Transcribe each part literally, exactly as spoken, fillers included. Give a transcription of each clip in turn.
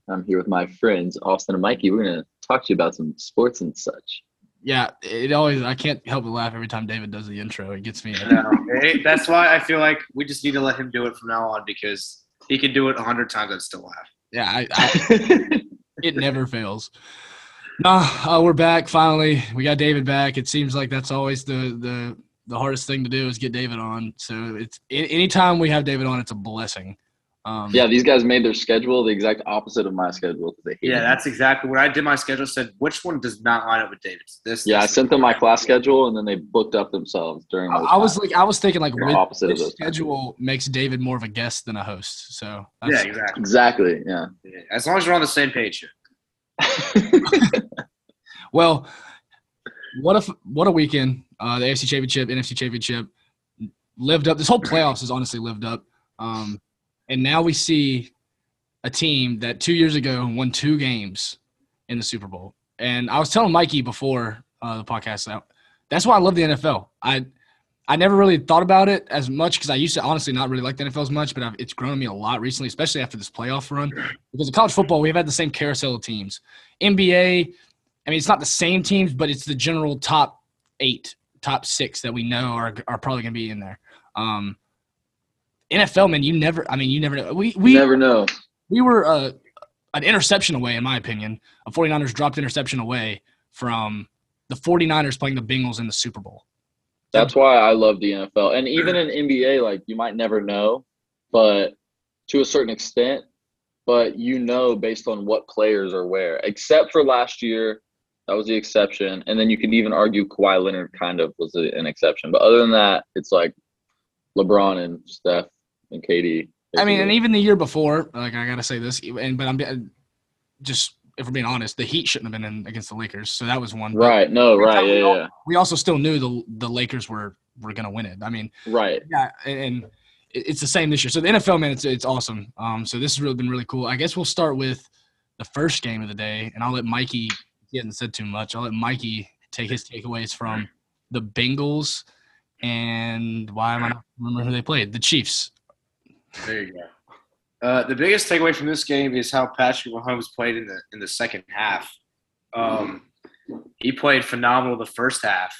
I'm here with my friends, Austin and Mikey. We're going to talk to you about some sports and such. Yeah, it always – I can't help but laugh every time David does the intro. It gets me – No, it, that's why I feel like we just need to let him do it from now on because he can do it a hundred times and still laugh. Yeah, I, I, it never fails. No, uh, we're back finally. We got David back. It seems like that's always the the, the hardest thing to do is get David on. So it's anytime we have David on, it's a blessing. Um, yeah, these guys made their schedule the exact opposite of my schedule. They yeah, me. That's exactly what I did. My schedule said which one does not line up with David's. This. Yeah, this I sent them my class schedule, and then they booked up themselves during. Those I, I was like, I was thinking like, which, opposite which of those schedule times. Makes David more of a guest than a host. So that's, yeah, exactly, exactly, yeah. yeah. As long as you're on the same page. Well, what a what a weekend! Uh, the A F C Championship, N F C Championship lived up. This whole playoffs has honestly lived up. Um, And now we see a team that two years ago won two games in the Super Bowl. And I was telling Mikey before uh, the podcast that that's why I love the N F L. I I never really thought about it as much because I used to honestly not really like the N F L as much, but I've, it's grown on me a lot recently, especially after this playoff run. Because in college football, we've had the same carousel of teams. N B A, I mean, it's not the same teams, but it's the general top eight, top six that we know are are probably going to be in there. Um, N F L, man, you never – I mean, you never know. We, we never know. We were uh, an interception away, in my opinion. A 49ers dropped interception away from the 49ers playing the Bengals in the Super Bowl. That's why I love the N F L. And even in N B A, like, you might never know, but to a certain extent, but you know based on what players are where. Except for last year, that was the exception. And then you could even argue Kawhi Leonard kind of was an exception. But other than that, it's like LeBron and Steph and K D. I mean, and even the year before, like I gotta say this, and but I'm just if we're being honest, the Heat shouldn't have been in against the Lakers, so that was one. Right? But no, right? Yeah, we, all, yeah. We also still knew the the Lakers were were gonna win it. I mean, right? Yeah, and, and it's the same this year. So the N F L, man, it's it's awesome. Um, so this has really been really cool. I guess we'll start with the first game of the day, and I'll let Mikey. He hasn't said too much. I'll let Mikey take his takeaways from the Bengals and why am I not remember who they played? The Chiefs. There you go. Uh, the biggest takeaway from this game is how Patrick Mahomes played in the in the second half. Um, he played phenomenal the first half,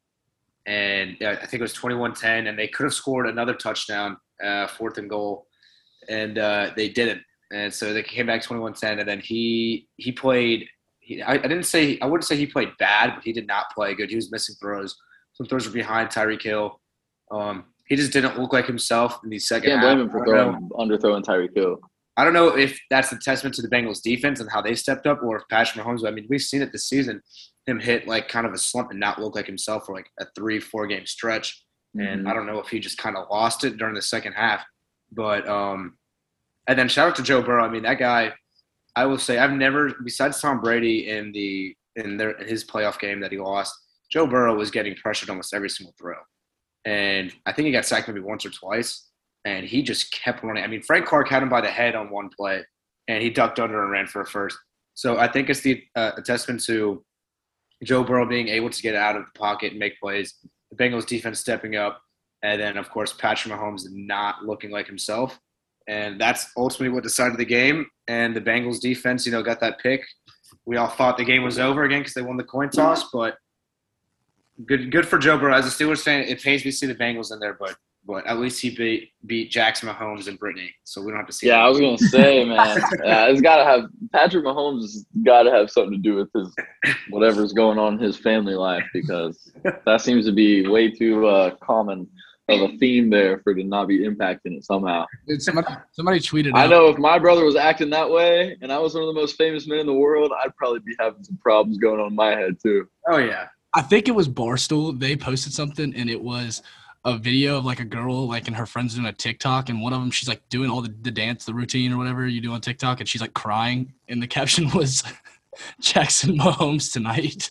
and uh, I think it was twenty-one ten, and they could have scored another touchdown, uh, fourth and goal, and uh, they didn't. And so they came back twenty-one ten, and then he he played. He, I, I didn't say I wouldn't say he played bad, but he did not play good. He was missing throws. Some throws were behind Tyreek Hill. Um, He just didn't look like himself in the second Can't half. blame him for throwing, underthrowing Tyreek Hill. I don't know if that's a testament to the Bengals defense and how they stepped up, or if Patrick Mahomes. I mean, we've seen it this season. Him hit like kind of a slump and not look like himself for like a three, four game stretch. Mm-hmm. And I don't know if he just kind of lost it during the second half. But um, and then shout out to Joe Burrow. I mean, that guy. I will say I've never, besides Tom Brady in the in their in his playoff game that he lost, Joe Burrow was getting pressured almost every single throw. And I think he got sacked maybe once or twice, and he just kept running. I mean, Frank Clark had him by the head on one play, and he ducked under and ran for a first. So I think it's the uh, a testament to Joe Burrow being able to get out of the pocket and make plays, the Bengals defense stepping up, and then, of course, Patrick Mahomes not looking like himself. And that's ultimately what decided the game. And the Bengals defense, you know, got that pick. We all thought the game was over again because they won the coin toss, but Good good for Joe Burrow. As a Steelers fan, it pays me to see the Bengals in there, but but at least he beat beat Jackson Mahomes and Brittany, so we don't have to see Yeah, that. I was going to say, man, yeah, it's got to have – Patrick Mahomes has got to have something to do with his whatever's going on in his family life because that seems to be way too uh, common of a theme there for it to not be impacting it somehow. Dude, somebody, somebody tweeted I out, know if my brother was acting that way and I was one of the most famous men in the world, I'd probably be having some problems going on in my head too. Oh, yeah. I think it was Barstool. They posted something, and it was a video of, like, a girl, like, and her friends doing a TikTok, and one of them, she's, like, doing all the, the dance, the routine or whatever you do on TikTok, and she's, like, crying, and the caption was, Jackson Mahomes tonight.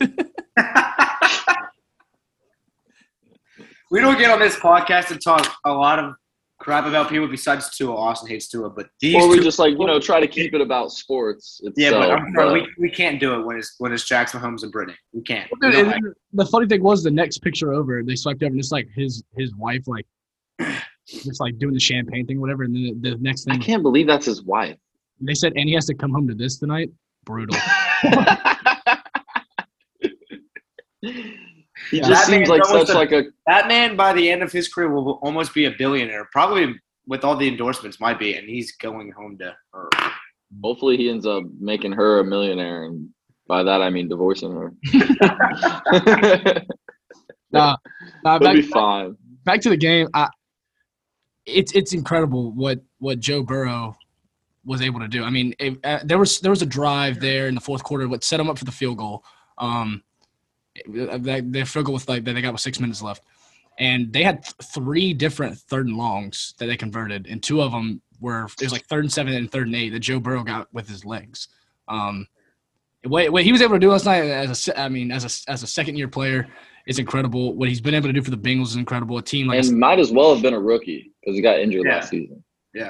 We don't get on this podcast and talk a lot of crap about people besides Tua. Austin hates Tua, but these Or we two, just, like, you know, try to keep it about sports itself. Yeah, but I'm sorry, but we, we can't do it when it's when it's Jackson Mahomes and Brittany. We can't. Dude, We don't and the funny thing was the next picture over, they swiped over, and it's, like, his his wife, like, just, like, doing the champagne thing, whatever, and then the, the next I thing. can't believe that's his wife. They said, and he has to come home to this tonight. Brutal. He Yeah. just That seems man's like almost such a- like a That man, by the end of his career, will almost be a billionaire. Probably with all the endorsements, might be, and he's going home to her. hopefully he ends up making her a millionaire, and by that I mean divorcing her. Nah, nah, He'll back, be fine. back to the game. I, it's it's incredible what what Joe Burrow was able to do. I mean, it, uh, there was there was a drive there in the fourth quarter what set him up for the field goal. Um, that their field goal with like that they got with six minutes left, and they had th- three different third and longs that they converted, and two of them were it was like third and seven and third and eight that Joe Burrow got with his legs. Um, what, what he was able to do last night as a se- I mean as a as a second year player is incredible. What he's been able to do for the Bengals is incredible. A team like I And said, might as well have been a rookie because he got injured Yeah. last season. Yeah.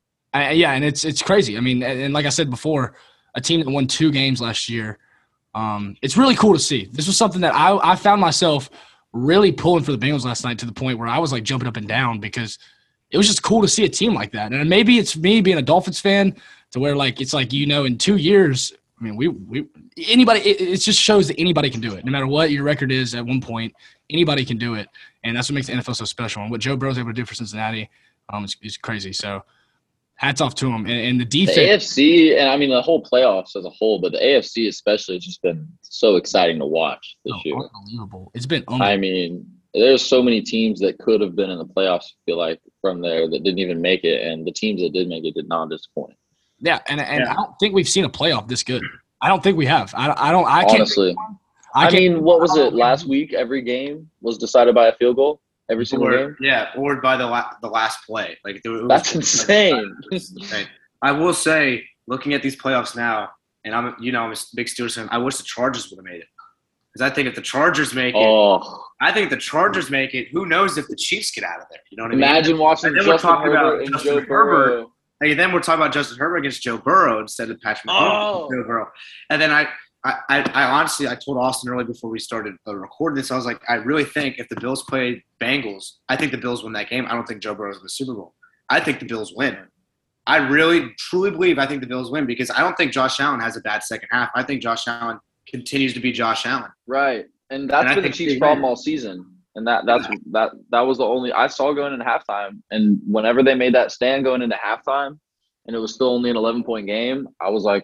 I, yeah, and it's it's crazy. I mean, and, and like I said before, a team that won two games last year. Um, it's really cool to see. This was something that I I found myself really pulling for the Bengals last night to the point where I was like jumping up and down because it was just cool to see a team like that. And maybe it's me being a Dolphins fan to where like it's like you know in two years. I mean, we we anybody. It, it just shows that anybody can do it, no matter what your record is. At one point, anybody can do it, and that's what makes the N F L so special. And what Joe Burrow's able to do for Cincinnati, um, is, is crazy. So, hats off to him. And, and the defense. The A F C, and I mean the whole playoffs as a whole, but the A F C especially has just been so exciting to watch this oh, year. unbelievable. It's been unbelievable. I mean, there's so many teams that could have been in the playoffs, I feel like, from there that didn't even make it, and the teams that did make it did not disappoint. Yeah, and and Yeah. I don't think we've seen a playoff this good. I don't think we have. I, I don't. I can't. Honestly, I, I, can't, mean, what was I don't it think- last week? Every game was decided by a field goal. Every single Or, game. yeah, or by the la- the last play. Like it was, That's insane. It's insane. I will say, looking at these playoffs now, and I'm you know I'm a big Steelers fan. I wish the Chargers would have made it because I think if the Chargers make it, Oh, I think if the Chargers make it, who knows if the Chiefs get out of there? You know what I mean? imagine watching And then we're Justin talking about Herbert and Justin Joe Herbert. Burrow. And then we're talking about Justin Herbert against Joe Burrow instead of Patrick Mahomes Oh. against Joe Burrow. And then I, I, I, I honestly, I told Austin early before we started uh, recording this, I was like, I really think if the Bills played Bengals, I think the Bills win that game. I don't think Joe Burrow's in the Super Bowl. I think the Bills win. I really, truly believe I think the Bills win because I don't think Josh Allen has a bad second half. I think Josh Allen continues to be Josh Allen. Right, and that's And I been the think Chiefs' they problem win. all season. And that that's that that was the only I saw going into halftime. And whenever they made that stand going into halftime, and it was still only an eleven point game, I was like,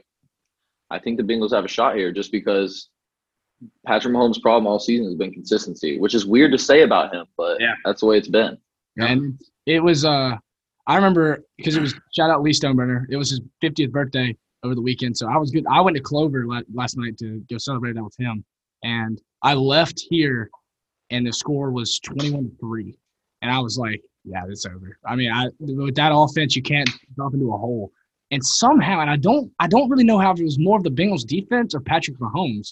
I think the Bengals have a shot here, just because Patrick Mahomes' problem all season has been consistency, which is weird to say about him, but Yeah. that's the way it's been. And it was. Uh, I remember because it was shout out Lee Stoneburner. It was his fiftieth birthday over the weekend, so I was good. I went to Clover la- last night to go celebrate that with him, and I left here, and the score was twenty-one to three, and I was like, "Yeah, it's over." I mean, I with that offense, you can't drop into a hole. And somehow, and I don't, I don't really know how if it was more of the Bengals defense or Patrick Mahomes.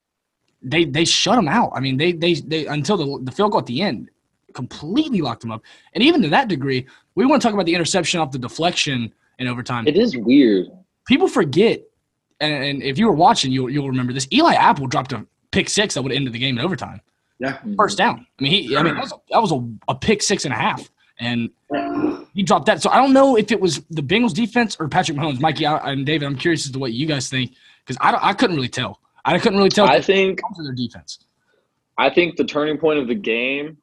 They they shut them out. I mean, they they they until the the field goal at the end completely locked them up. And even to that degree, we want to talk about the interception off the deflection in overtime. It is weird. People forget, and, and if you were watching, you'll you'll remember this. Eli Apple dropped a pick six that would have ended the game in overtime. Yeah. First down. I mean, he. I mean, that was a, that was a, a pick six and a half, and he dropped that. So I don't know if it was the Bengals defense or Patrick Mahomes. Mikey I, and David, I'm curious as to what you guys think because I don't, I couldn't really tell. I couldn't really tell. I if it think was their defense. I think the turning point of the game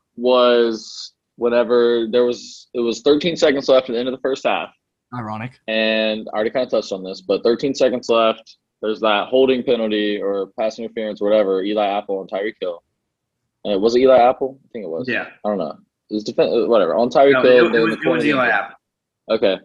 was whenever there was it was thirteen seconds left at the end of the first half. Ironic. And I already kind of touched on this, but thirteen seconds left. There's that holding penalty or pass interference, whatever. Eli Apple and Tyreek Hill. Uh, was it Eli Apple? I think it was. Yeah. I don't know. It was defense, whatever. On Tyreek No, Hill. it, they're it in was, the it was corner. Eli Apple. Okay.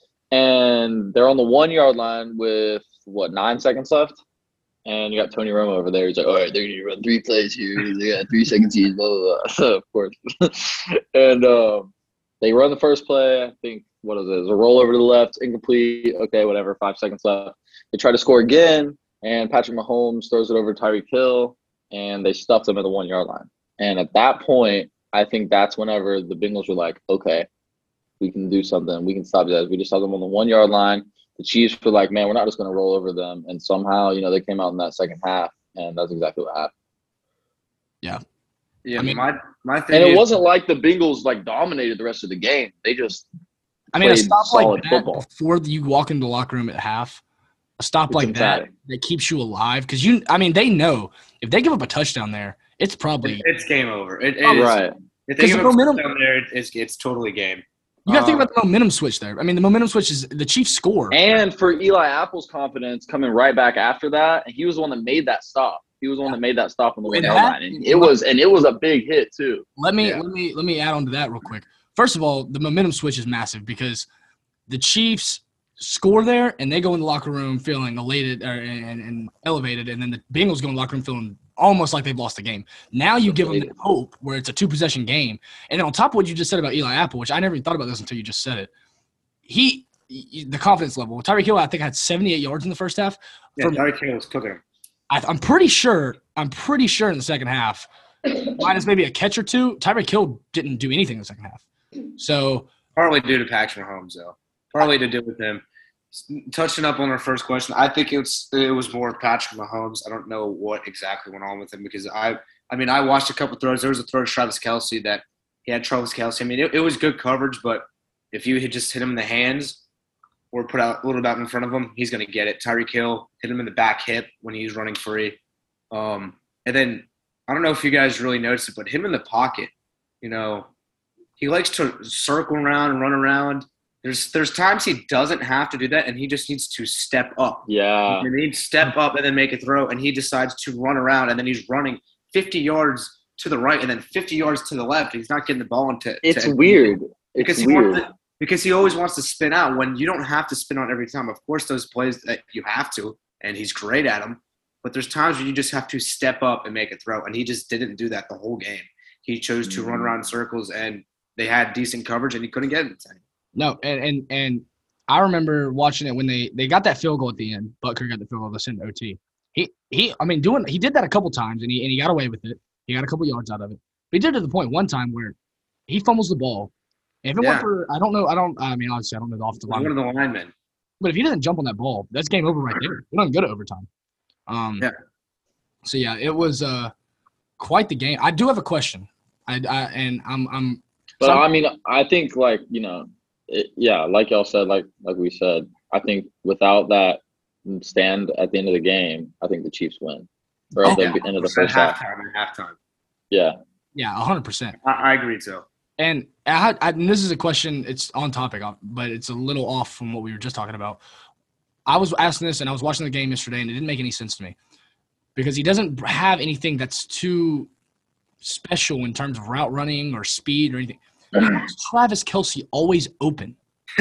And they're on the one yard line with what nine seconds left, and you got Tony Romo over there. He's like, "All right, they're gonna run three plays here. They got three seconds each." Blah blah blah. Of course. and um, they run the first play. I think what is it? It's a roll over to the left, incomplete. Okay, whatever. Five seconds left. They try to score again, and Patrick Mahomes throws it over to Tyreek Hill, and they stuff them at the one yard line. And at that point, I think that's whenever the Bengals were like, "Okay, we can do something. We can stop that. We just saw them on the one yard line." The Chiefs were like, "Man, we're not just going to roll over them." And somehow, you know, they came out in that second half, and that's exactly what happened. Yeah, I mean- my my thing And it is, wasn't like the Bengals like dominated the rest of the game. They just I mean, a played stop solid like that football. before you walk into the locker room at half, a stop It's like emphatic. that that keeps you alive. Because you, I mean, they know if they give up a touchdown there, it's probably It, it's game over. It, it Oh, is. Right. If they 'Cause give the up momentum- down there, it's it's totally game. you got to think Uh, about the momentum switch there. I mean, the momentum switch is the Chiefs score. And for Eli Apple's confidence coming right back after that, and he was the one that made that stop. He was the one that made that stop on the And one-yard that- line. And it was and it was a big hit too. Let me Yeah. let me let me add on to that real quick. First of all, the momentum switch is massive because the Chiefs score there and they go in the locker room feeling elated or, and, and elevated, and then the Bengals go in the locker room feeling almost like they've lost the game. Now you give them the hope where it's a two possession game, and then on top of what you just said about Eli Apple, which I never even thought about this until you just said it. He the confidence level. Tyreek Hill, I think, had seventy-eight yards in the first half. yeah, From- Tyreek Hill was cooking him. I, I'm pretty sure. I'm pretty sure in the second half, minus maybe a catch or two, Tyreek Hill didn't do anything in the second half. So Partly due to Patrick Mahomes, though. Partly to do with him. Touching up on our first question, I think it was it was more Patrick Mahomes. I don't know what exactly went on with him because I I mean I watched a couple throws. There was a throw to Travis Kelce that he had Travis Kelce. I mean it, it was good coverage, but if you had just hit him in the hands or put out a little bit out in front of him, he's going to get it. Tyreek Hill hit him in the back hip when he's running free. Um, and then I don't know if you guys really noticed it, but him in the pocket, you know, he likes to circle around and run around. There's there's times he doesn't have to do that, and he just needs to step up. Yeah. He needs to step up and then make a throw, and he decides to run around, and then he's running fifty yards to the right and then fifty yards to the left. He's not getting the ball into. It's to, weird. because It's he weird. wants to, because he always wants to spin out when you don't have to spin out every time. Of course, those plays that you have to, and he's great at them. But there's times where you just have to step up and make a throw, and he just didn't do that the whole game. He chose to run around in circles, and they had decent coverage, and he couldn't get it. no, and and and I remember watching it when they they got that field goal at the end. Butker got the field goal. They sent O T. He he. I mean, doing he did that a couple times, and he and he got away with it. He got a couple yards out of it. But he did it to the point one time where he fumbles the ball. And if it Yeah. weren't for, I don't know, I don't. I mean, obviously, I don't know the offensive line. One of the linemen. But if he doesn't jump on that ball, that's game over right there. We don't even go to overtime. Um, Yeah. So yeah, it was uh, quite the game. I do have a question. I, I and I'm I'm. But so I'm- I mean, I think like you know, it, yeah, like y'all said, like like we said, I think without that stand at the end of the game, I think the Chiefs win. Or at Oh, the yeah. end of the At first half. halftime and halftime. Yeah. yeah, a hundred percent. I, I agree too. And I, had- I, and this is a question. It's on topic, uh, but it's a little off from what we were just talking about. I was asking this, and I was watching the game yesterday, and it didn't make any sense to me because he doesn't have anything that's too special in terms of route running or speed or anything. How is Travis Kelce always open?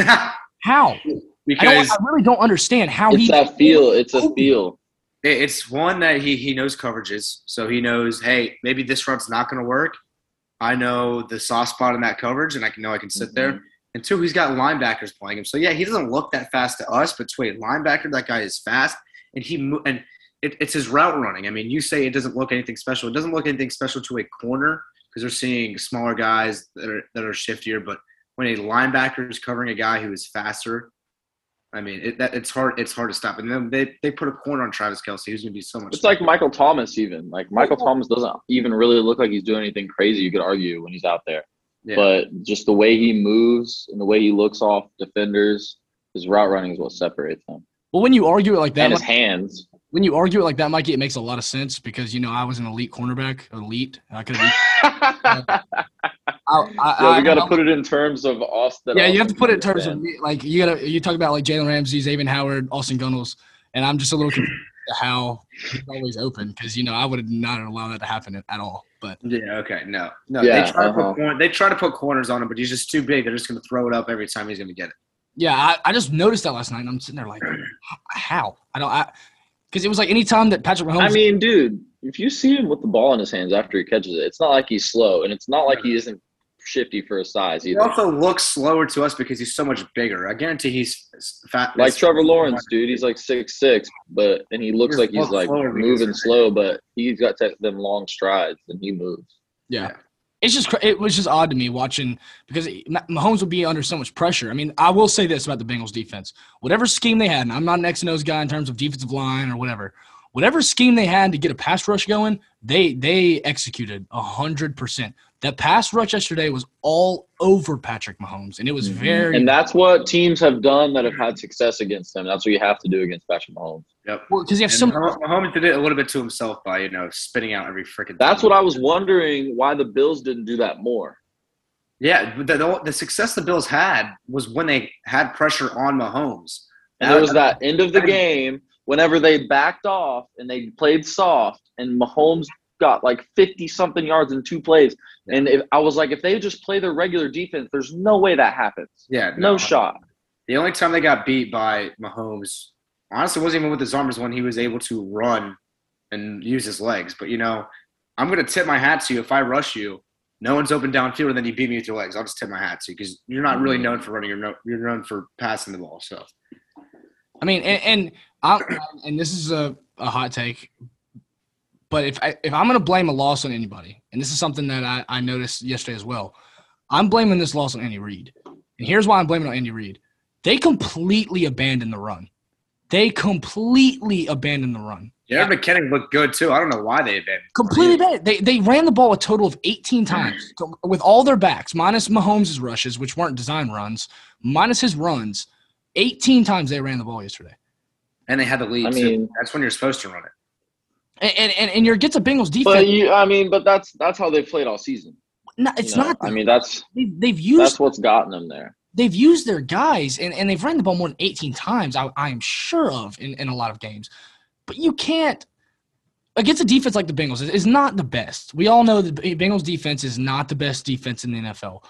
How? I, don't, because I really don't understand how It's he. that feel. It's a open. feel. it- it's one that he he knows coverages, so he knows, hey, maybe this route's not going to work. I know the soft spot in that coverage, and I can know I can sit there. And two, he's got linebackers playing him. So yeah, he doesn't look that fast to us, but to a linebacker, that guy is fast, and he mo- and it, it's his route running. I mean, you say it doesn't look anything special. It doesn't look anything special to a corner because they're seeing smaller guys that are that are shiftier. But when a linebacker is covering a guy who is faster, I mean, it, that, it's hard. It's hard to stop. And then they, they put a corner on Travis Kelce. He's going to be so much. It's like Michael Thomas even. Like Michael Thomas doesn't even really look like he's doing anything crazy, you could argue, when he's out there. Yeah. But just the way he moves and the way he looks off defenders, his route running is what separates him. Well, when you argue it like that, And his Mike- hands. when you argue it like that, Mikey, it makes a lot of sense because you know I was an elite cornerback, elite. I could have. I, I, Yeah, we got to I- put it in terms of Austin. Yeah, you have to Austin put it in terms of understand. me- like you gotta you talk about like Jalen Ramsey, Xavier Howard, Austin Gunnels, and I'm just a little confused at how he's always open because you know I would not allow that to happen at, at all. But Yeah. Okay. No. No. Yeah, they try to uh-huh. put corner, they try to put corners on him, but he's just too big. They're just going to throw it up every time he's going to get it. yeah, I, I just noticed that last night, and I'm sitting there like, how? I don't, I because it was like any time that Patrick Mahomes. I mean, dude, if you see him with the ball in his hands after he catches it, it's not like he's slow, and it's not like he isn't shifty for his size He either. also looks slower to us because he's so much bigger. I guarantee he's fat. Like Trevor Lawrence, dude, he's like six six, but and he looks He's like he's much like slower because moving of- slow, but he's got te- them long strides and he moves. Yeah. Yeah. It's just cra- it was just odd to me watching because it- Mah- Mahomes would be under so much pressure. I mean, I will say this about the Bengals defense: whatever scheme they had, and I'm not an X and O's guy in terms of defensive line or whatever. Whatever scheme they had to get a pass rush going, they they executed one hundred percent. That pass rush yesterday was all over Patrick Mahomes, and it was very – And that's what teams have done that have had success against them. That's what you have to do against Patrick Mahomes. Yep. Well, because you have And some – Mahomes did it a little bit to himself by, you know, spitting out every freaking That's what I was wondering, why the Bills didn't do that more. Yeah, the, the, the success the Bills had was when they had pressure on Mahomes. And there was that end of the game whenever they backed off and they played soft and Mahomes got like fifty-something yards in two plays. And if, I was like, if they just play their regular defense, there's no way that happens. Yeah, No, no shot. The only time they got beat by Mahomes, honestly, wasn't even with his arms, when he was able to run and use his legs. But, you know, I'm going to tip my hat to you. If I rush you, no one's open downfield, and then you beat me with your legs, I'll just tip my hat to you because you're not really known for running. You're, no, you're known for passing the ball. So, I mean, and and, I, and this is a, a hot take, but if I, if I'm going to blame a loss on anybody, and this is something that I, I noticed yesterday as well, I'm blaming this loss on Andy Reid. And here's why I'm blaming it on Andy Reid. They completely abandoned the run. They completely abandoned the run. Jared McKinnon looked good too. I don't know why they abandoned. Completely abandoned. They they ran the ball a total of eighteen times with all their backs, minus Mahomes' rushes, which weren't design runs, minus his runs. eighteen times they ran the ball yesterday. And they had the lead I too. mean- That's when you're supposed to run it. And and and your gets a Bengals defense. But you, I mean, but that's that's how they've played all season. No, it's you know? not. I mean, that's They've, they've used that's what's gotten them there. they've used their guys, and, and they've ran the ball more than eighteen times, I, I am sure of, in, in a lot of games. But you can't – against a defense like the Bengals, is not the best. We all know the Bengals defense is not the best defense in the N F L.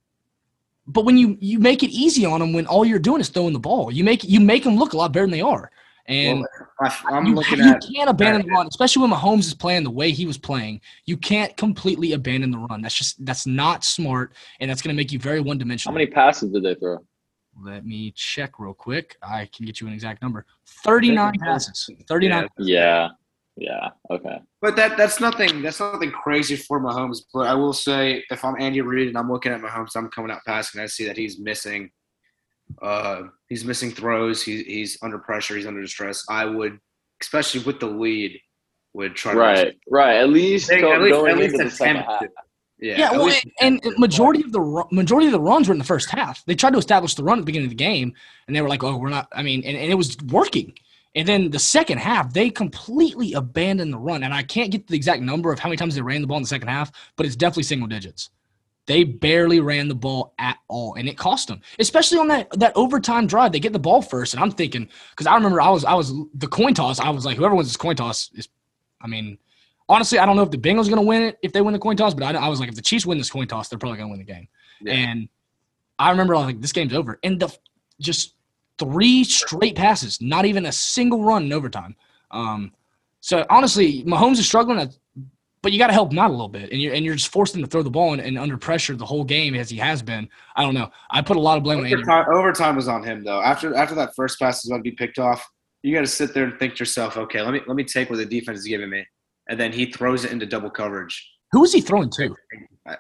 But when you, you make it easy on them when all you're doing is throwing the ball, you make you make them look a lot better than they are. And Well, I, I'm you, looking you at can't abandon the run, especially when Mahomes is playing the way he was playing. You can't completely abandon the run. That's just that's not smart, and that's going to make you very How one-dimensional. many passes did they throw? Let me check real quick. I can get you an exact number. thirty-nine passes. thirty-nine. Yeah, yeah, okay. But that that's nothing that's nothing crazy for Mahomes. But I will say, if I'm Andy Reid and I'm looking at Mahomes, I'm coming out passing. I see that he's missing, uh, he's missing throws. He's he's under pressure. He's under distress. I would, especially with the lead, would try to Right, right. At least, At go, least- going at least into the second attempt half. to. Yeah, Yeah, at well, least- and, and majority of the ru- majority of the runs were in the first half. They tried to establish the run at the beginning of the game, and they were like, "Oh, we're not." I mean, and, and it was working. And then the second half, they completely abandoned the run. And I can't get the exact number of how many times they ran the ball in the second half, but it's definitely single digits. They barely ran the ball at all, and it cost them. Especially on that that overtime drive, they get the ball first, and I'm thinking because I remember I was I was the coin toss. I was like, whoever wins this coin toss is, I mean. Honestly, I don't know if the Bengals are going to win it if they win the coin toss, but I, I was like, if the Chiefs win this coin toss, they're probably going to win the game. Yeah. And I remember I was like, this game's over. And the just three straight passes, not even a single run in overtime. Um, so, honestly, Mahomes is struggling, but you got to help him out a little bit. And you're, and you're just forcing him to throw the ball and, and under pressure the whole game as he has been. I don't know. I put a lot of blame on Andy. Overtime, overtime was on him though. After after that first pass is going to be picked off, you got to sit there and think to yourself, okay, let me let me take what the defense is giving me, and then he throws it into double coverage. Who was he throwing to? I,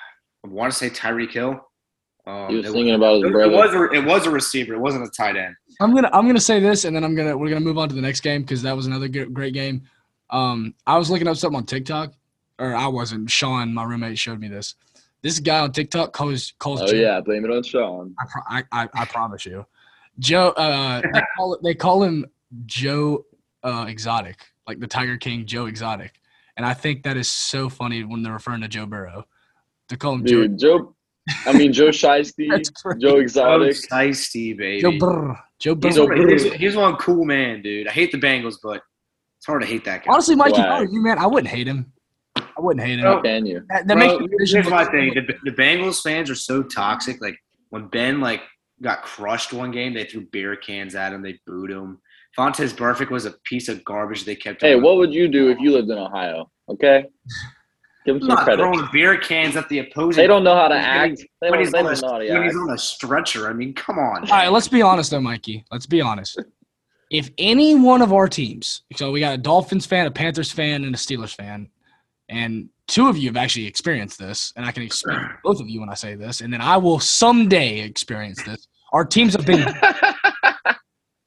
I want to say Tyreek Hill. Um, He was it thinking about his it, brother. was a, it was a receiver. It wasn't a tight end. I'm gonna I'm gonna say this, and then I'm gonna we're gonna move on to the next game because that was another good, great game. Um, I was looking up something on TikTok, or I wasn't. Sean, my roommate, showed me this. This guy on TikTok calls calls. Oh Joe, yeah, blame it on Sean. I, pro- I, I I promise you, Joe. Uh, they call it, they call him Joe uh, Exotic, like the Tiger King Joe Exotic, and I think that is so funny when they're referring to Joe Burrow. They call him Joe. Dude, Joe. I mean, Joe Shiesty, That's crazy. Joe Oh, Exotic. Shiesty, baby. Joe Burr. Joe Burrow. He's, Joe one, he's, Burrow. he's one cool man, dude. I hate the Bengals, but it's hard to hate that guy. Honestly, Mikey, if I Why? were you, man, I wouldn't hate him. I wouldn't hate him. Bro, How can you? that that Bro, makes the division here's my look- thing. The, the Bengals fans are so toxic. Like, when Ben, like, got crushed one game, they threw beer cans at him. They booed him. Fontes Burfict was a piece of garbage they kept Hey, on. what would you do if you lived in Ohio? Okay, give him I'm some not credit. throwing beer cans at the opposing. They don't know how to when act. he's- They when don't, he's they on don't a- know how to when act. he's on a stretcher. I mean, come on. All right, let's be honest, though, Mikey. Let's be honest. If any one of our teams, so we got a Dolphins fan, a Panthers fan, and a Steelers fan, and two of you have actually experienced this, and I can experience both of you when I say this, and then I will someday experience this. Our teams have been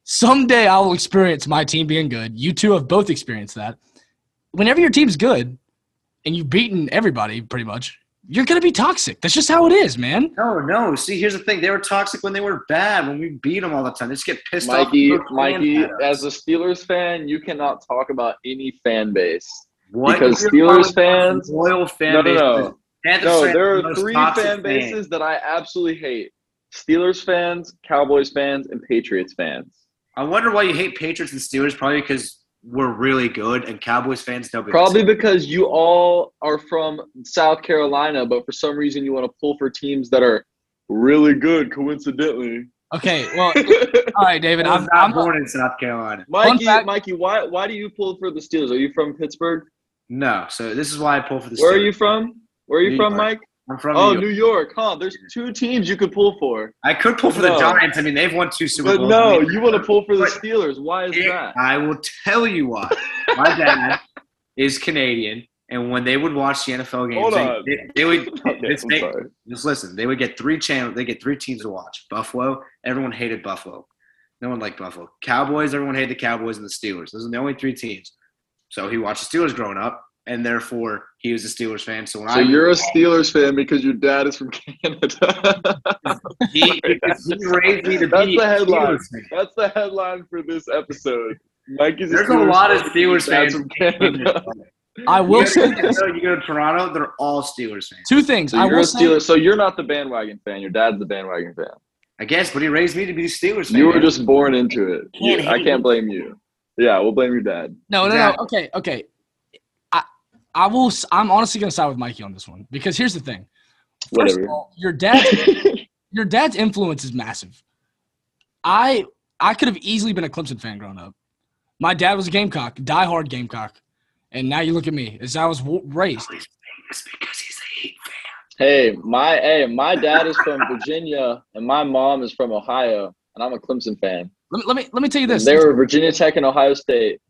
someday I will experience my team being good. You two have both experienced that. Whenever your team's good and you've beaten everybody pretty much, you're going to be toxic. That's just how it is, man. No, no. See, here's the thing. They were toxic when they were bad, when we beat them all the time. They just get pissed Mikey, off. Mikey, as a Steelers fan, you cannot talk about any fan base. What? Because You're Steelers calling fans – loyal fan no, no, bases. no. Panthers No, fans there the are most three toxic fan bases fans. that I absolutely hate. Steelers fans, Cowboys fans, and Patriots fans. I wonder why you hate Patriots and Steelers. Probably because we're really good, and Cowboys fans don't. Probably because you all are from South Carolina, but for some reason you want to pull for teams that are really good, coincidentally. Okay, well, all right, David. I was I'm, not I'm born in South Carolina. Mikey, fact- Mikey, why why do you pull for the Steelers? Are you from Pittsburgh? No, so this is why I pull for the Steelers. Where are you from? Where are you New from, York. Mike? I'm from Oh, New York. New York, huh? There's two teams you could pull for. I could pull for the No. Giants. I mean, they've won two Super But Bowls. no, I mean, you want to pull for the But- Steelers. Why is that? I will tell you why. My dad is Canadian, and when they would watch the N F L games, Hold they, on. they, they would Okay, just, I'm they- sorry. just listen. They would get three channels. They get three teams to watch. Buffalo. Everyone hated Buffalo. No one liked Buffalo. Cowboys. Everyone hated the Cowboys and the Steelers. Those are the only three teams. So he watched the Steelers growing up, and therefore he was a Steelers fan. So when So I you're a Steelers fan because your dad is from Canada. he, because he raised me to That's be the a headline. Steelers fan. That's the headline for this episode. Mikey's There's a Steelers lot of fan Steelers because his dad's fans from Canada. I will You say go, this. to, you go to Toronto, they're all Steelers fans. Two things. So I you're will a say Steelers. So you're not the bandwagon fan. Your dad's the bandwagon fan. I guess, but he raised me to be a Steelers fan. You were man. just born into it. Can't You- I hate can't me. blame you. Yeah, we'll blame your dad. no, no, no. Exactly. Okay, okay. I, I will. s- I'm honestly gonna side with Mikey on this one because here's the thing. First Whatever. of all, your dad's your dad's influence is massive. I I could have easily been a Clemson fan growing up. My dad was a Gamecock, diehard Gamecock, and now you look at me as I was w- raised. It's because he's a Heat fan. Hey, my hey, my dad is from Virginia and my mom is from Ohio, and I'm a Clemson fan. Let me let me let me tell you this. They were Virginia Tech and Ohio State.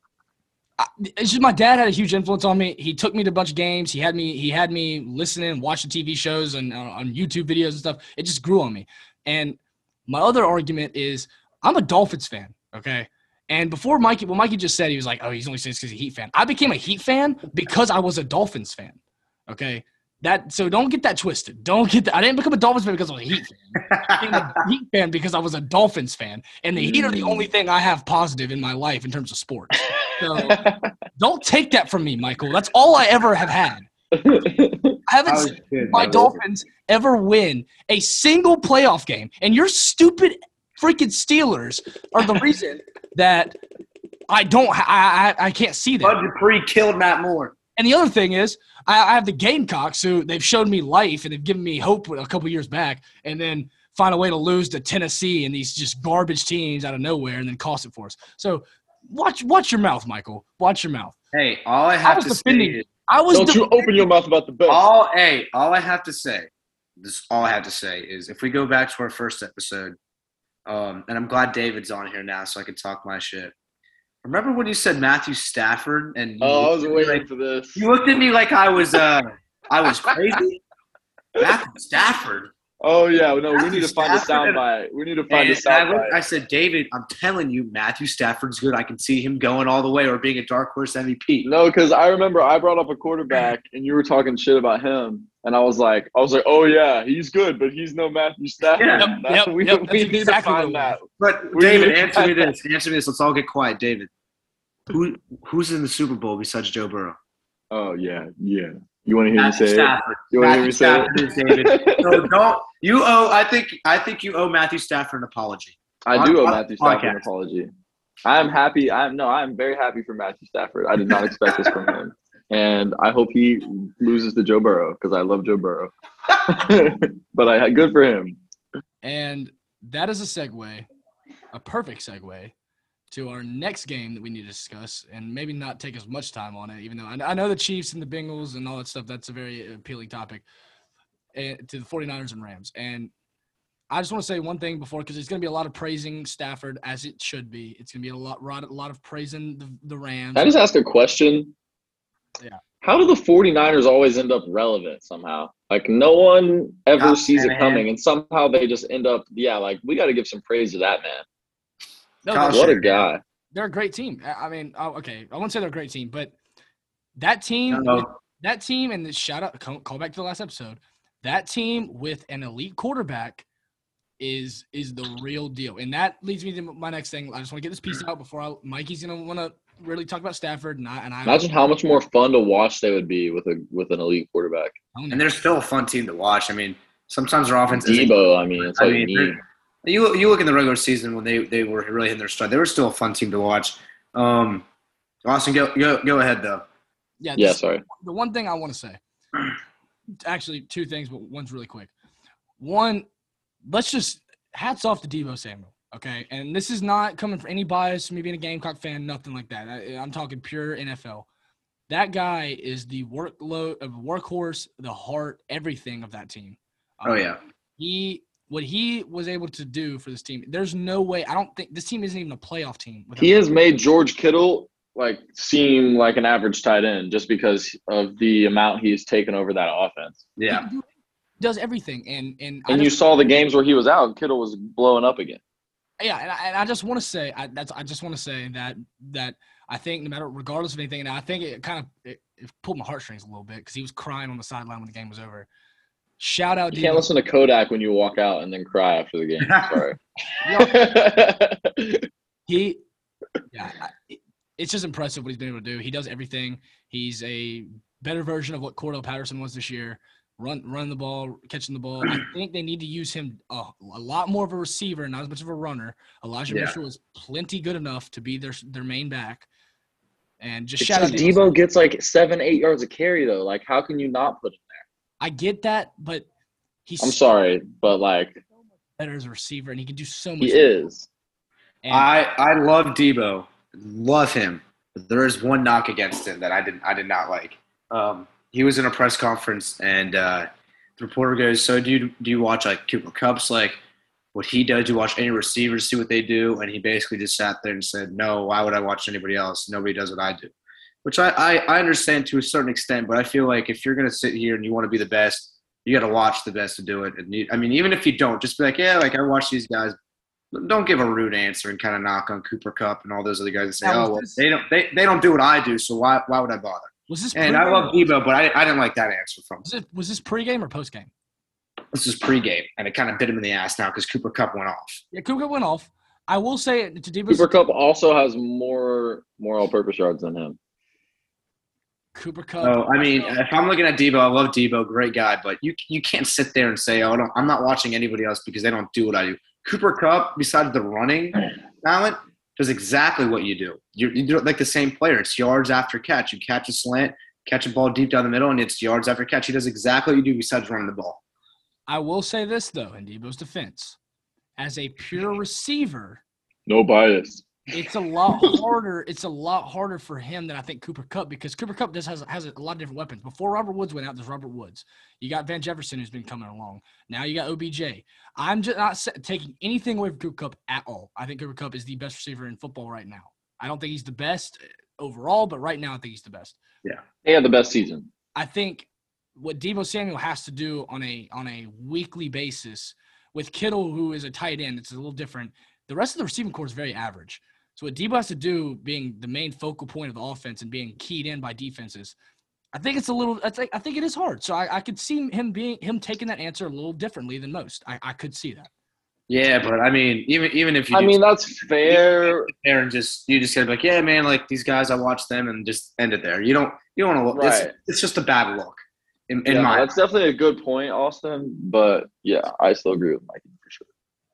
I, it's just my dad had a huge influence on me. He took me to a bunch of games. He had me he had me listening, watching T V shows and uh, on YouTube videos and stuff. It just grew on me. And my other argument is I'm a Dolphins fan, okay? And before Mikey, well, Mikey just said he was like, oh, he's only saying this because he's a Heat fan. I became a Heat fan because I was a Dolphins fan, okay? That so don't get that twisted. Don't get that. I didn't become a Dolphins fan because I was a Heat fan. I became a Heat fan because I was a Dolphins fan. And the Heat are the only thing I have positive in my life in terms of sports. So don't take that from me, Michael. That's all I ever have had. I haven't That was seen good, my by the way. Dolphins ever win a single playoff game. And your stupid freaking Steelers are the reason that I don't – I I I can't see that. Bud Dupree killed Matt Moore. And the other thing is, I, I have the Gamecocks who they've showed me life and they've given me hope a couple years back, and then find a way to lose to Tennessee and these just garbage teams out of nowhere, and then cost it for us. So watch watch your mouth, Michael. Watch your mouth. Hey, all I have was to say defending- is I was Don't you defending- open your mouth about the best. all. Hey, all I have to say. This all I have to say is if we go back to our first episode, um, and I'm glad David's on here now, so I can talk my shit. Remember when you said Matthew Stafford and you Oh, I was looked at me waiting like- for this. You looked at me like I was uh I was crazy. Matthew Stafford. Oh yeah, no, we Matthew need to find a Stafford and- soundbite. We need to find And a I, soundbite. looked- I said, David, I'm telling you, Matthew Stafford's good. I can see him going all the way or being a dark horse M V P. No, because I remember I brought up a quarterback and you were talking shit about him, and I was like, I was like, oh yeah, he's good, but he's no Matthew Stafford. Yeah. Yep, That- yep, we yep, we that's need exactly to what find it that. But We David, need to answer me find this. Answer me this. Let's all get quiet, David. Who who's in the Super Bowl besides Joe Burrow? Oh yeah, yeah. You want to hear me Matthew say it? Stafford. You want to hear Matthew me say Stafford is David. So don't you owe? I think I think you owe Matthew Stafford an apology. I do owe on- Matthew on Stafford an podcast. apology. I am happy. I'm no, I'm very happy for Matthew Stafford. I did not expect this from him, and I hope he loses to Joe Burrow because I love Joe Burrow. But I good for him. And that is a segue, a perfect segue, to our next game that we need to discuss, and maybe not take as much time on it, even though I, I know the Chiefs and the Bengals and all that stuff, that's a very appealing topic, and, to the 49ers and Rams. And I just want to say one thing before, because there's going to be a lot of praising Stafford, as it should be. It's going to be a lot, a lot of praising the, the Rams. Can I just ask a question? Yeah. How do the 49ers always end up relevant somehow? Like, no one ever Kyle sees it Shanahan. coming, and somehow they just end up, yeah, like, we got to give some praise to that man. No, Kyle they're, What a Shanahan. guy. they're a great team. I I mean, oh, okay, I wouldn't say they're a great team, but that team, No. that team, and the shout out, call, call back to the last episode. That team with an elite quarterback is is the real deal, and that leads me to my next thing. I just want to get this piece out before I, Mikey's gonna want to really talk about Stafford, and I and I Imagine how much more fun to watch they would be with a with an elite quarterback. And they're still a fun team to watch. I mean, sometimes their offense isn't. Debo, I mean, that's I all mean, you need. You you look in the regular season when they, they were really hitting their stride. They were still a fun team to watch. Um, Austin, go go go ahead though. yeah, Yeah, this- sorry. the one thing I want to say, actually two things, but one's really quick. One, let's just hats off to Deebo Samuel, okay? And this is not coming from any bias, me being a Gamecock fan, nothing like that. I, I'm talking pure N F L. That guy is the workload of workhorse, the heart, everything of that team. Um, Oh yeah. he what he was able to do for this team. There's no way. I don't think this team isn't even a playoff team. without He him. has made George Kittle like seem like an average tight end just because of the amount he's taken over that offense. He Yeah. can do- does everything, and and I And you just- saw the games where he was out, Kittle was blowing up again. Yeah, and I, and I just want to say I, that's I just want to say that that I think no matter regardless of anything, and I think it kind of it, it pulled my heartstrings a little bit because he was crying on the sideline when the game was over. Shout out, You can't Deebo. listen to Kodak when you walk out and then cry after the game. Sorry. He, yeah, I- it- it's just impressive what he's been able to do. He does everything. He's a better version of what Cordell Patterson was this year. Run, run the ball, catching the ball. I think they need to use him a, a lot more of a receiver, not as much of a runner. Elijah Yeah. Mitchell is plenty good enough to be their their main back. And just It's shout out just to Debo gets like seven, eight yards of carry though. Like, how can you not put him I get that, but he's there? I'm sorry, but like better as a receiver, and he can do so much. he is. And I I love Debo, love him. But there is one knock against him that I did I did not like. Um, he was in a press conference and uh, the reporter goes, "So do you do you watch like Cooper Kupp's like what he does? Do you watch any receivers see what they do?" And he basically just sat there and said, "No, why would I watch anybody else? Nobody does what I do." Which I, I, I understand to a certain extent, but I feel like if you're gonna sit here and you want to be the best, you got to watch the best to do it. And you, I mean, even if you don't, just be like, yeah, like I watch these guys. Don't give a rude answer and kind of knock on Cooper Kupp and all those other guys and say, Now, oh, was well, this- they don't they, they don't do what I do, so why why would I bother? was this And I pregame- love Debo, but I, I didn't like that answer from him. was it was this pregame or postgame? This is pregame, and it kind of bit him in the ass now because Cooper Kupp went off. Yeah, Cooper went off. I will say to Debo Cooper Cup also has more more all-purpose yards than him. Cooper Kupp. So I mean, if I'm looking at Debo, I love Debo, great guy, but you you can't sit there and say, oh, I don't, I'm not watching anybody else because they don't do what I do. Cooper Kupp, besides the running talent, does exactly what you do. You, you do it like the same player. It's yards after catch. You catch a slant, catch a ball deep down the middle, and it's yards after catch. He does exactly what you do besides running the ball. I will say this though, in Debo's defense, as a pure receiver, No bias. it's a lot harder. It's a lot harder for him than I think Cooper Kupp because Cooper Kupp just has has a lot of different weapons. Before Robert Woods went out, there's Robert Woods. You got Van Jefferson who's been coming along. Now you got O B J. I'm just not sa- taking anything away from Cooper Kupp at all. I think Cooper Kupp is the best receiver in football right now. I don't think he's the best overall, but right now I think he's the best. He had the best season. I think what Deebo Samuel has to do on a on a weekly basis with Kittle, who is a tight end, it's a little different. The rest of the receiving core is very average. So what Deebo has to do, being the main focal point of the offense and being keyed in by defenses, I think it's a little. I think I think it is hard. So I, I could see him being him taking that answer a little differently than most. I, I could see that. Yeah, but I mean, even even if you I do mean, that's fair. there and just you just gotta be like, yeah, man, like these guys, I watch them and just end it there. You don't you don't want to look. It's, Right. it's just a bad look. In, in Yeah, my that's definitely a good point, Austin. But yeah, I still agree with Mikey for sure.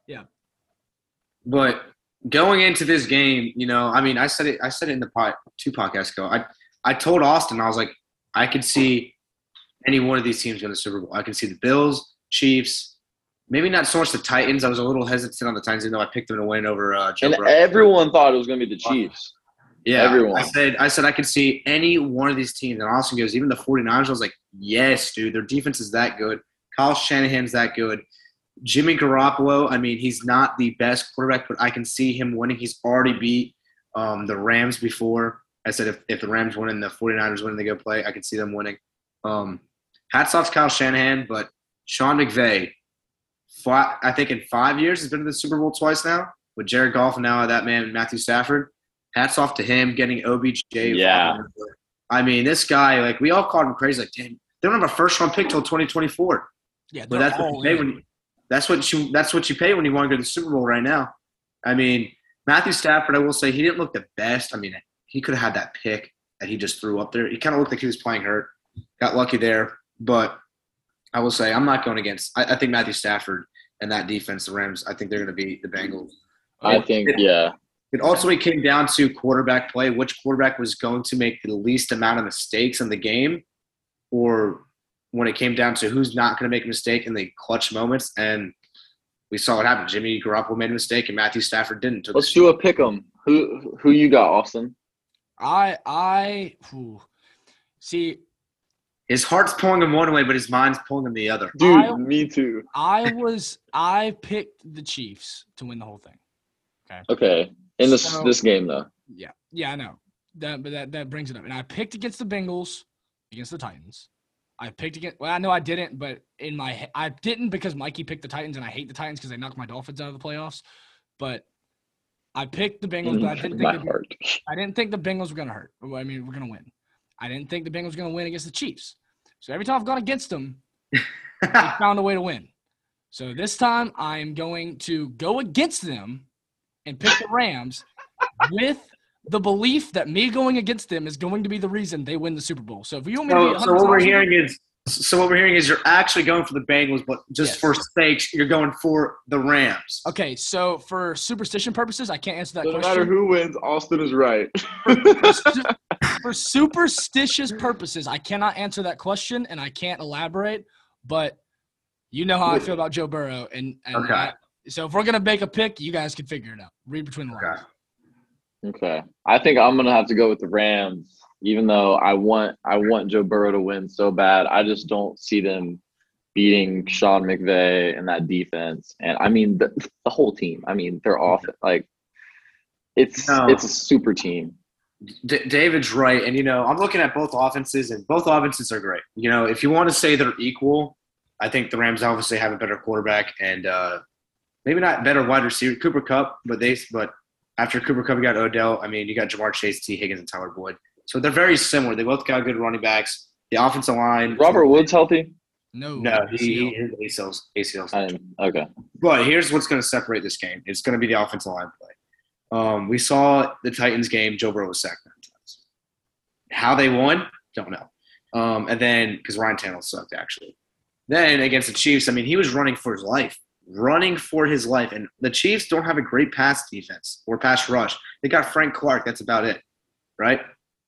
But going into this game, you know, I mean, I said it. I said it in the pod, two podcasts ago. I I told Austin, I was like, I could see any one of these teams win the Super Bowl. I can see the Bills, Chiefs, maybe not so much the Titans. I was a little hesitant on the Titans, even though I picked them to win over uh, Joe And Burrow. everyone thought it was going to be the Chiefs. Yeah, everyone. I said I said I could see any one of these teams. And Austin goes, even the 49ers. I was like, yes, dude, their defense is that good. Kyle Shanahan's that good. Jimmy Garoppolo, I mean, he's not the best quarterback, but I can see him winning. He's already beat um, the Rams before. I said if, if the Rams win and the 49ers win and they go play, I can see them winning. Um, hats off to Kyle Shanahan, but Sean McVay, five, I think in five years, has been to the Super Bowl twice now with Jared Goff and now that man Matthew Stafford, hats off to him getting O B J. Yeah. I mean, this guy, like, we all called him crazy. Like, damn, they don't have a first round pick till twenty twenty-four. Yeah, but that's what you pay when you, that's what you that's what you pay when you want to go to the Super Bowl right now. I mean, Matthew Stafford, I will say, he didn't look the best. I mean, he could have had that pick that he just threw up there. He kind of looked like he was playing hurt. Got lucky there, but I will say I'm not going against. I, I think Matthew Stafford and that defense, the Rams, I think they're going to beat the Bengals. I think, it, yeah. It ultimately came down to quarterback play, which quarterback was going to make the least amount of mistakes in the game, or when it came down to who's not going to make a mistake in the clutch moments. And we saw what happened. Jimmy Garoppolo made a mistake, and Matthew Stafford didn't. Let's do a pick 'em. Who who you got, Austin? I I whew. see. His heart's pulling him one way, but his mind's pulling him the other. Dude, I, me too. I was I picked the Chiefs to win the whole thing. Okay. Okay. In this So- this game though. Yeah, yeah, I know. That, but that that brings it up. And I picked against the Bengals, against the Titans. I picked against. Well, I know I didn't, but in my he- I didn't because Mikey picked the Titans, and I hate the Titans because they knocked my Dolphins out of the playoffs. But I picked the Bengals, but I didn't My think the, heart. I didn't think the Bengals were gonna hurt. Well, I mean, we're gonna win. I didn't think the Bengals were gonna win against the Chiefs. So every time I've gone against them, they found a way to win. So this time I'm going to go against them and pick the Rams with the belief that me going against them is going to be the reason they win the Super Bowl. So if you want me to be So, so what we're one hundred percent hearing is so what we're hearing is you're actually going for the Bengals, but just Yes. for sakes, you're going for the Rams. Okay, so for superstition purposes, I can't answer that No question. matter who wins, Austin is right. For, su- for superstitious purposes, I cannot answer that question and I can't elaborate. But you know how I feel about Joe Burrow, and, and Okay. I- so if we're gonna make a pick, you guys can figure it out. Read between the lines. Okay. Okay. I think I'm gonna have to go with the Rams, even though I want I want Joe Burrow to win so bad. I just don't see them beating Sean McVay and that defense. And I mean the, the whole team. I mean, they're off like it's No. it's a super team. D- David's right, and you know I'm looking at both offenses, and both offenses are great. You know, if you want to say they're equal, I think the Rams obviously have a better quarterback and uh, maybe not better wide receiver, Cooper Kupp, but they but after Cooper Kupp, you got Odell. I mean, you got Jamar Chase, T. Higgins, and Tyler Boyd. So they're very similar. They both got good running backs. The offensive line. Robert Woods healthy? No, No, he, he his A C Ls. A C Ls. I didn't- okay. But here's what's going to separate this game. It's going to be the offensive line play. Um, we saw the Titans game. Joe Burrow was sacked nine times. How they won, don't know. Um, and then because Ryan Tannehill sucked actually. Then against the Chiefs, I mean, he was running for his life, running for his life. And the Chiefs don't have a great pass defense or pass rush. They got Frank Clark. That's about it, right?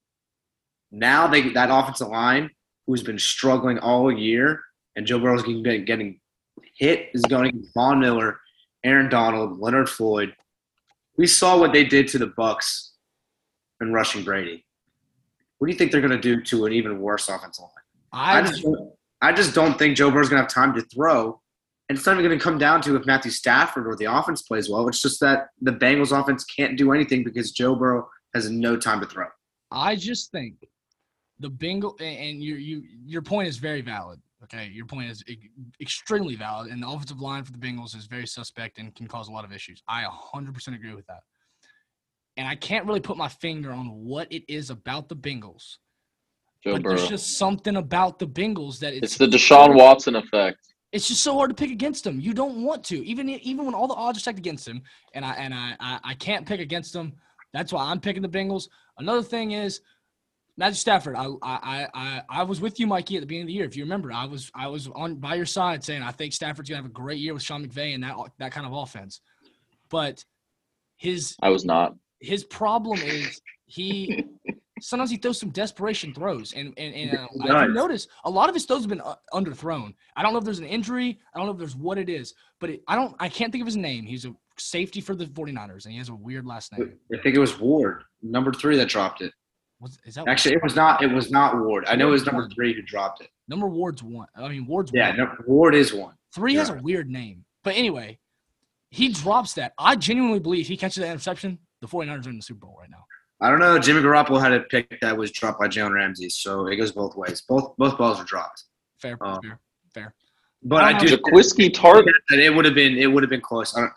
Now they that offensive line, who's been struggling all year, and Joe Burrow's getting, getting hit, is going against Von Miller, Aaron Donald, Leonard Floyd. We saw what they did to the Bucs in rushing Brady. What do you think they're going to do to an even worse offensive line? I I just, don't- I just don't think Joe Burrow's going to have time to throw. And it's not even going to come down to if Matthew Stafford or the offense plays well. It's just that the Bengals offense can't do anything because Joe Burrow has no time to throw. I just think the Bengal and your you your point is very valid. Okay, your point is e- extremely valid, and the offensive line for the Bengals is very suspect and can cause a lot of issues. I one hundred percent agree with that. And I can't really put my finger on what it is about the Bengals, Joe but Burrow. there's just something about the Bengals that it's It's the Deshaun Watson effect. it's just so hard to pick against them. You don't want to, even even when all the odds are stacked against him, and I and I I, I can't pick against them. That's why I'm picking the Bengals. Another thing is Matthew Stafford. I I I I was with you, Mikey, at the beginning of the year. If you remember, I was I was on by your side saying I think Stafford's gonna have a great year with Sean McVay and that that kind of offense. But his I was not. his problem is he sometimes he throws some desperation throws, and and, and uh, He if does. you notice, a lot of his throws have been uh, underthrown. I don't know if there's an injury. I don't know if there's what it is, but it, I don't. I can't think of his name. He's a safety for the 49ers, and he has a weird last name. I think it was Ward, number three, that dropped it. What's, is that Actually, it was not. It was not Ward. I know it was number three who dropped it. number Ward's one? I mean, Ward's Yeah, one. no, Ward is one. Three has a yeah. weird name, but anyway, he drops that. I genuinely believe he catches that interception. The 49ers are in the Super Bowl right now. I don't know. Jimmy Garoppolo had a pick that was dropped by Jalen Ramsey, so it goes both ways. Both both balls are dropped. Fair, Um, fair, fair. But I do think Jaquiski Tart. that it would have been it would have been close. I, I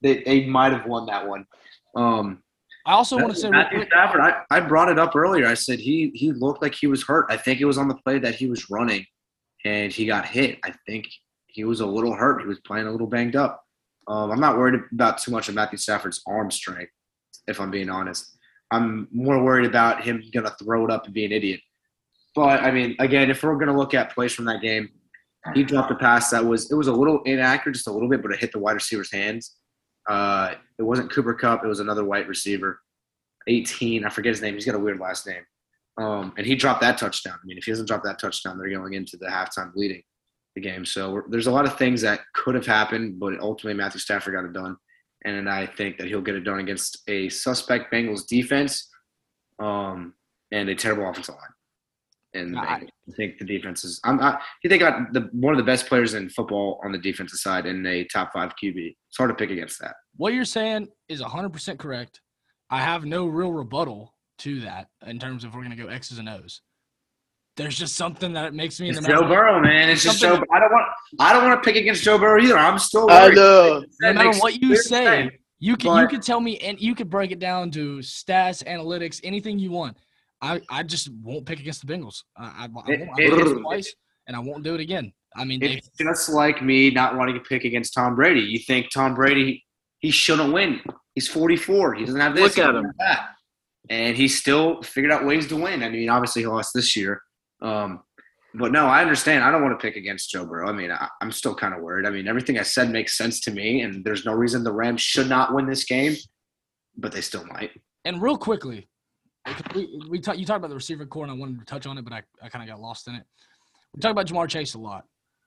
they they might have won that one. Um, I also want to say real Matthew quick, Stafford. I, I brought it up earlier. I said he he looked like he was hurt. I think it was on the play that he was running, and he got hit. I think he was a little hurt. He was playing a little banged up. Um, I'm not worried about too much of Matthew Stafford's arm strength, if I'm being honest. I'm more worried about him going to throw it up and be an idiot. But, I mean, again, if we're going to look at plays from that game, he dropped a pass that was – it was a little inaccurate, just a little bit, but it hit the wide receiver's hands. Uh, it wasn't Cooper Kupp. It was another white receiver, eighteen. I forget his name. He's got a weird last name. Um, and he dropped that touchdown. I mean, if he doesn't drop that touchdown, they're going into the halftime leading the game. So we're, there's a lot of things that could have happened, but ultimately Matthew Stafford got it done. And I think that he'll get it done against a suspect Bengals defense um, and a terrible offensive line. And I, I think the defense is – I think they got the, one of the best players in football on the defensive side in a top five Q B. It's hard to pick against that. What you're saying is one hundred percent correct. I have no real rebuttal to that in terms of if we're going to go X's and O's. There's just something that makes me. It's in the Joe Burrow, man. It's just Joe. I don't want. I don't want to pick against Joe Burrow either. I'm still. I worried. know. No matter what you say, sense, you can but, you can tell me and you can break it down to stats, analytics, anything you want. I, I just won't pick against the Bengals. I, I, I won't. I did it twice, and I won't do it again. I mean, it's they, just like me not wanting to pick against Tom Brady. You think Tom Brady he shouldn't win? He's forty-four. He doesn't have this. Look at him. That. And he still figured out ways to win. I mean, obviously he lost this year. Um, But, no, I understand. I don't want to pick against Joe Burrow. I mean, I, I'm still kind of worried. I mean, everything I said makes sense to me, and there's no reason the Rams should not win this game, but they still might. And real quickly, we, we talk, you talked about the receiver core, and I wanted to touch on it, but I, I kind of got lost in it. We talk about Jamar Chase a lot.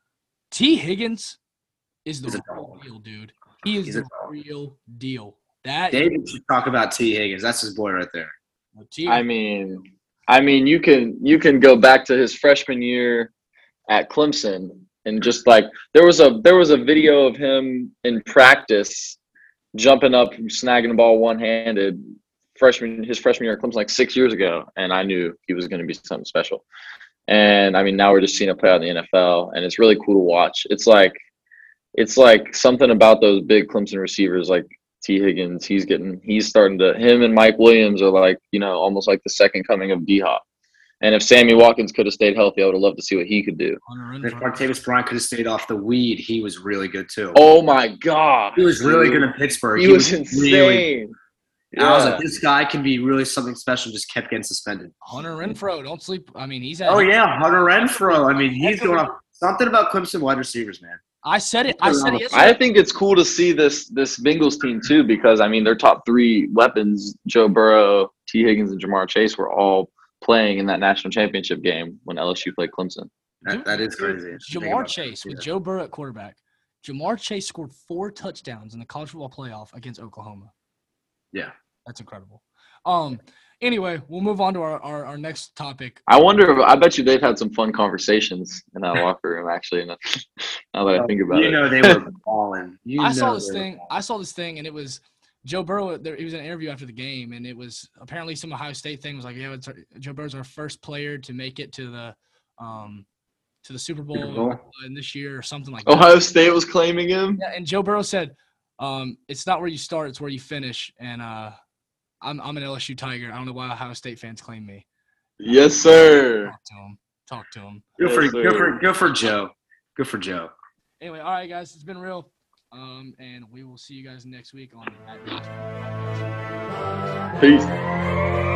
T. Higgins is the real deal, dude. He is He's the real deal. That David should talk about T. Higgins. That's his boy right there. T. I mean – I mean, you can you can go back to his freshman year at Clemson and just like there was a there was a video of him in practice jumping up, snagging the ball one handed freshman his freshman year at Clemson like six years ago, and I knew he was going to be something special. And I mean, now we're just seeing him play out in the N F L, and it's really cool to watch. It's like it's like something about those big Clemson receivers like T. Higgins, he's getting, he's starting to, him and Mike Williams are like, you know, almost like the second coming of D-Hop. And if Sammy Watkins could have stayed healthy, I would have loved to see what he could do. If Martavis Bryant could have stayed off the weed, he was really good too. Oh my God. He was really good in Pittsburgh. He, he was, was insane. Really, yeah. I was like, this guy can be really something special, just kept getting suspended. Hunter Renfrow, don't sleep. I mean, he's at. Oh, yeah, Hunter Renfrow. I mean, he's going off. Something about Clemson wide receivers, man. I said it. I said it yesterday. I think it's cool to see this this Bengals team too because I mean their top three weapons, Joe Burrow, T. Higgins, and Jamar Chase, were all playing in that national championship game when L S U played Clemson. That, that is crazy. Jamar Chase with Joe Burrow at quarterback. Jamar Chase scored four touchdowns in the college football playoff against Oklahoma. Yeah, that's incredible. Um. Anyway, we'll move on to our, our, our next topic. I wonder if – I bet you they've had some fun conversations in that locker room, actually, now that I think about you it. You know they were balling. You I saw this thing. I saw this thing, and it was Joe Burrow. There, he was in an interview after the game, and it was apparently some Ohio State thing was like, yeah, it's our, Joe Burrow's our first player to make it to the um, to the Super Bowl, Super Bowl. in this year or something like that. Ohio State was claiming him? Yeah, and Joe Burrow said, um, it's not where you start, it's where you finish, and uh, – I'm I'm an L S U Tiger. I don't know why Ohio State fans claim me. Yes, sir. Talk to him. Talk to him. Go for yes, go for go for Joe. Go for Joe. Anyway, all right, guys, it's been real, um, and we will see you guys next week on. Peace.